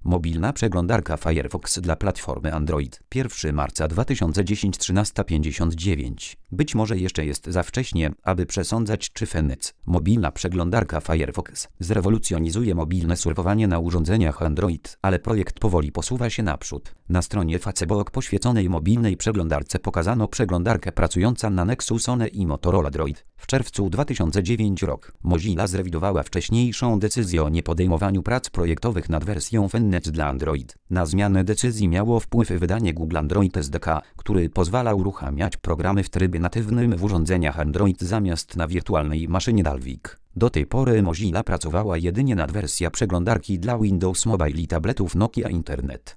Mobilna przeglądarka Firefox dla platformy Android. 1 marca 2010 13:59. Być może jeszcze jest za wcześnie, aby przesądzać, czy Fenec, mobilna przeglądarka Firefox, zrewolucjonizuje mobilne surfowanie na urządzeniach Android, ale projekt powoli posuwa się naprzód. Na stronie Facebook poświęconej mobilnej przeglądarce pokazano przeglądarkę pracującą na Nexus One i Motorola Droid. W czerwcu 2009 rok Mozilla zrewidowała wcześniejszą decyzję o niepodejmowaniu prac projektowych nad wersją Fenec dla Android. Na zmianę decyzji miało wpływ wydanie Google Android SDK, który pozwala uruchamiać programy w trybie natywnym w urządzeniach Android zamiast na wirtualnej maszynie Dalvik. Do tej pory Mozilla pracowała jedynie nad wersją przeglądarki dla Windows Mobile i tabletów Nokia Internet.